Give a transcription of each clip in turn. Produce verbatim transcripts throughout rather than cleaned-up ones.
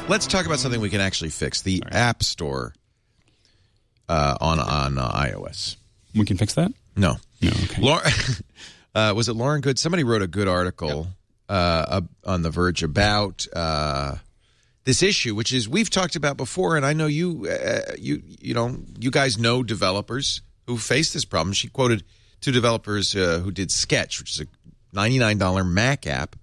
Let's talk about something we can actually fix. The right. App Store uh, on on uh, iOS. We can fix that? No. No, okay. Lauren, uh, was it Lauren Good? Somebody wrote a good article yep. uh, on The Verge about uh, this issue, which is we've talked about before, and I know you, uh, you, you know, you guys know developers who face this problem. She quoted two developers uh, who did Sketch, which is a ninety-nine dollars Mac app.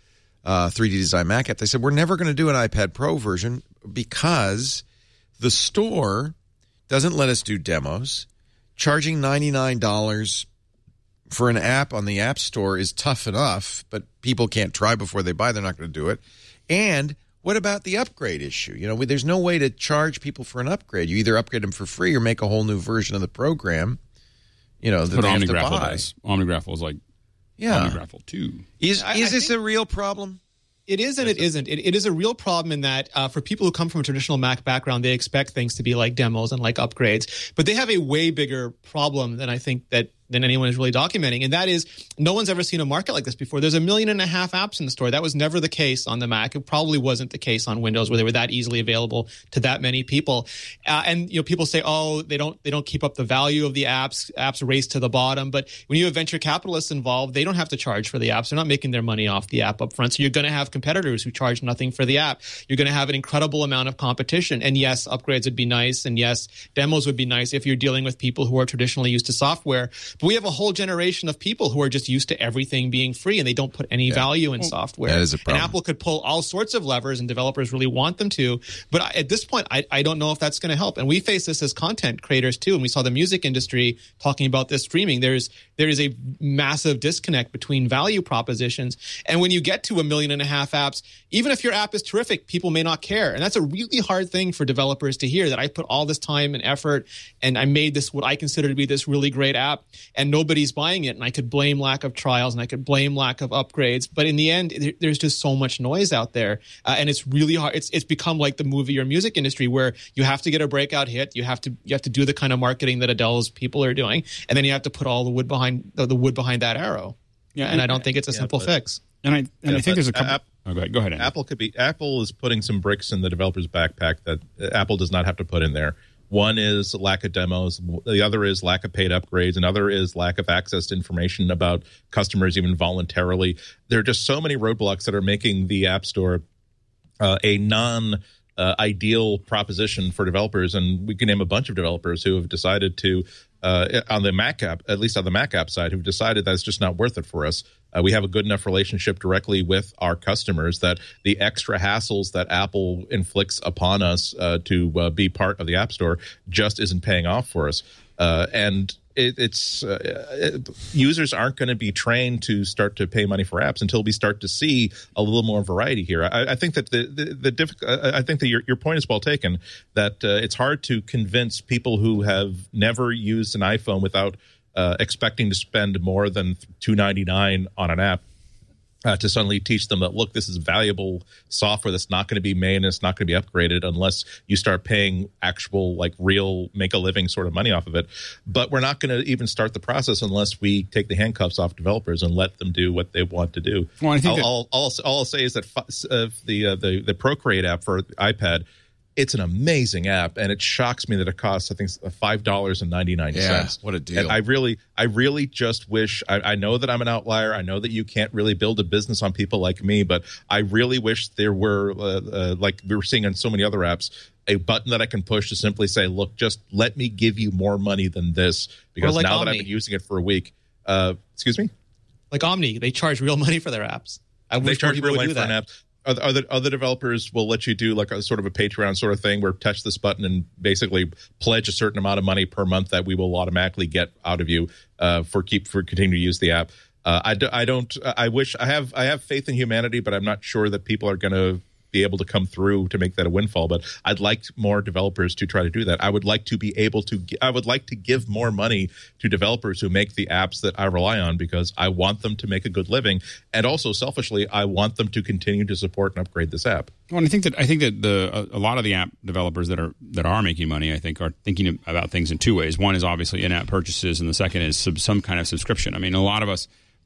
Uh, three D Design Mac app. They said, we're never going to do an iPad Pro version because the store doesn't let us do demos. Charging ninety-nine dollars for an app on the App Store is tough enough, but people can't try before they buy. They're not going to do it. And what about the upgrade issue? You know, we, there's no way to charge people for an upgrade. You either upgrade them for free or make a whole new version of the program, you know, that they have to buy. Does. OmniGraffle is like Yeah. OmniGraffle two. Is I, is I this think- a real problem? It is and it isn't. It, it is a real problem in that uh, for people who come from a traditional Mac background, they expect things to be like demos and like upgrades. But they have a way bigger problem than I think that than anyone is really documenting. And that is no one's ever seen a market like this before. There's a million and a half apps in the store. That was never the case on the Mac. It probably wasn't the case on Windows where they were that easily available to that many people. Uh, and, you know, people say, oh, they don't, they don't keep up the value of the apps. Apps race to the bottom. But when you have venture capitalists involved, they don't have to charge for the apps. They're not making their money off the app up front. So you're going to have competitors who charge nothing for the app. You're going to have an incredible amount of competition. And yes, upgrades would be nice. And yes, demos would be nice if you're dealing with people who are traditionally used to software. But we have a whole generation of people who are just used to everything being free and they don't put any yeah. value in software. That is a problem. And Apple could pull all sorts of levers and developers really want them to. But I, at this point, I, I don't know if that's going to help. And we face this as content creators too. And we saw the music industry talking about this streaming. There's there is a massive disconnect between value propositions. And when you get to a million and a half apps, even if your app is terrific, people may not care. And that's a really hard thing for developers to hear, that I put all this time and effort and I made this what I consider to be this really great app and nobody's buying it. And I could blame lack of trials and I could blame lack of upgrades. But in the end, there, there's just so much noise out there. Uh, and it's really hard. It's it's become like the movie or music industry where you have to get a breakout hit. You have to you have to do the kind of marketing that Adele's people are doing. And then you have to put all the wood behind the, the wood behind that arrow. Yeah, and I don't think it's a yeah, simple but, fix. And I and yeah, I think there's a couple. App, oh, go ahead. Go ahead. Andy. Apple could be. Apple is putting some bricks in the developer's backpack that Apple does not have to put in there. One is lack of demos. The other is lack of paid upgrades. Another is lack of access to information about customers, even voluntarily. There are just so many roadblocks that are making the App Store uh, a non. Uh, ideal proposition for developers, and we can name a bunch of developers who have decided to, uh, on the Mac app, at least on the Mac app side, who've decided that it's just not worth it for us. Uh, we have a good enough relationship directly with our customers that the extra hassles that Apple inflicts upon us uh, to uh, be part of the App Store just isn't paying off for us. Uh, and it, it's uh, it, users aren't going to be trained to start to pay money for apps until we start to see a little more variety here. I, I think that the the, the diff- I think that your your point is well taken. That uh, it's hard to convince people who have never used an iPhone without uh, expecting to spend more than two ninety-nine on an app. Uh, to suddenly teach them that, look, this is valuable software that's not going to be made and it's not going to be upgraded unless you start paying actual, like, real make-a-living sort of money off of it. But we're not going to even start the process unless we take the handcuffs off developers and let them do what they want to do. Well, I think all, that- all, all, all I'll say is that uh, the, uh, the the Procreate app for iPad, it's an amazing app, and it shocks me that it costs, I think, five dollars and ninety-nine cents. Yeah, what a deal. And I really, I really just wish, I, I know that I'm an outlier. I know that you can't really build a business on people like me, but I really wish there were, uh, uh, like we were seeing on so many other apps, a button that I can push to simply say, look, just let me give you more money than this, because like now Omni. that I've been using it for a week, uh, excuse me? Like Omni, they charge real money for their apps. I They wish charge more real people would money do for an that. app. Other, other other developers will let you do like a sort of a Patreon sort of thing where touch this button and basically pledge a certain amount of money per month that we will automatically get out of you uh, for keep for continue to use the app. Uh, I, do, I don't. I wish I have I have faith in humanity, but I'm not sure that people are going to be able to come through to make that a windfall. But I'd like more developers to try to do that. I would like to be able to. I would like to give more money to developers who make the apps that I rely on, because I want them to make a good living, and also selfishly, I want them to continue to support and upgrade this app. Well, and I think that I think that the a, a lot of the app developers that are that are making money, I think, are thinking about things in two ways. One is obviously in-app purchases, and the second is sub, some kind of subscription. I mean, a lot of us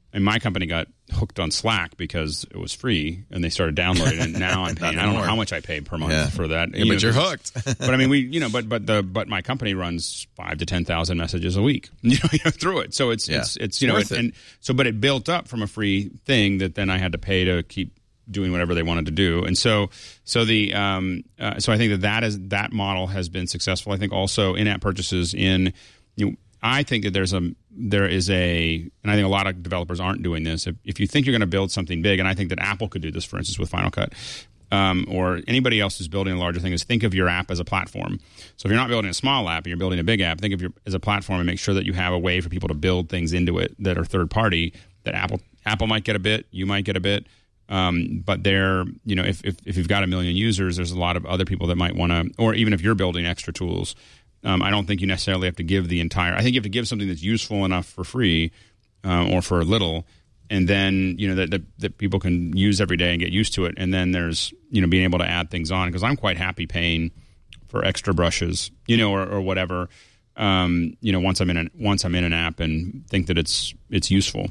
And my company got hooked on Slack because it was free, and they started downloading it. And now I'm paying. I don't know how much I pay per month Yeah. for that. Yeah, You but know, you're hooked. but I mean, we, you know, but but the but my company runs five to ten thousand messages a week, you know, through it. So it's Yeah. it's it's you know, Worth it, it. and so but it built up from a free thing that then I had to pay to keep doing whatever they wanted to do. And so so the um uh, so I think that that is that model has been successful. I think also in-app purchases in you know. I think that there's a there is a, and I think a lot of developers aren't doing this. If, if you think you're going to build something big, and I think that Apple could do this, for instance, with Final Cut, um, or anybody else who's building a larger thing, is think of your app as a platform. So if you're not building a small app and you're building a big app, think of your as a platform and make sure that you have a way for people to build things into it that are third party. That Apple Apple might get a bit, you might get a bit. Um, but they're, you know, if, if if you've got a million users, there's a lot of other people that might want to, or even if you're building extra tools. Um, I don't think you necessarily have to give the entire. I think you have to give something that's useful enough for free, um, or for a little, and then you know that, that that people can use every day and get used to it. And then there's you know being able to add things on, because I'm quite happy paying for extra brushes, you know, or, or whatever. Um, you know, once I'm in an once I'm in an app and think that it's it's useful,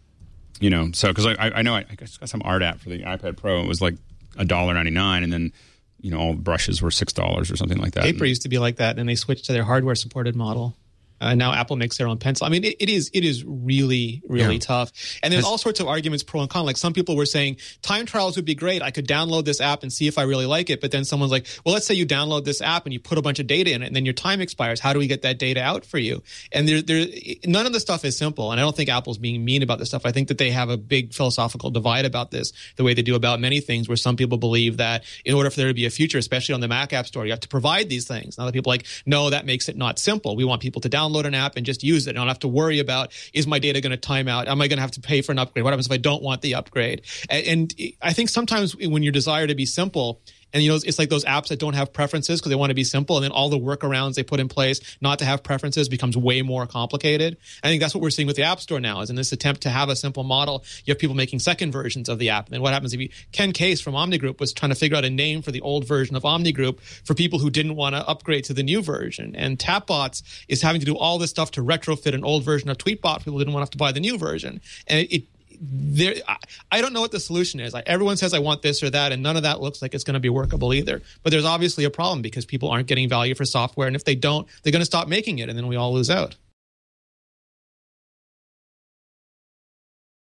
you know. So because I I know I, I got some art app for the iPad Pro. It was like a dollar ninety nine, and then. You know, all the brushes were six dollars or something like that. Paper used to be like that, and they switched to their hardware-supported model. Uh, now Apple makes their own pencil. I mean, it, it is it is really, really Yeah. tough. And there's all sorts of arguments pro and con. Like some people were saying time trials would be great. I could download this app and see if I really like it. But then someone's like, well, let's say you download this app and you put a bunch of data in it, and then your time expires. How do we get that data out for you? And there, there, none of the stuff is simple. And I don't think Apple's being mean about this stuff. I think that they have a big philosophical divide about this, the way they do about many things, where some people believe that in order for there to be a future, especially on the Mac App Store, you have to provide these things. Now other people are like, no, that makes it not simple. We want people to download an app and just use it. I don't have to worry about, is my data going to time out? Am I going to have to pay for an upgrade? What happens if I don't want the upgrade? And, and I think sometimes when your desire to be simple, and you know, it's like those apps that don't have preferences because they want to be simple, and then all the workarounds they put in place not to have preferences becomes way more complicated. I think that's what we're seeing with the App Store now, is in this attempt to have a simple model, you have people making second versions of the app. And then what happens if you, Ken Case from Omni Group was trying to figure out a name for the old version of Omni Group for people who didn't want to upgrade to the new version. And Tapbots is having to do all this stuff to retrofit an old version of Tweetbot. People didn't want to have to buy the new version. And it, it There, I, I don't know what the solution is. Like everyone says, I want this or that, and none of that looks like it's going to be workable either. But there's obviously a problem because people aren't getting value for software, and if they don't, they're going to stop making it, and then we all lose out.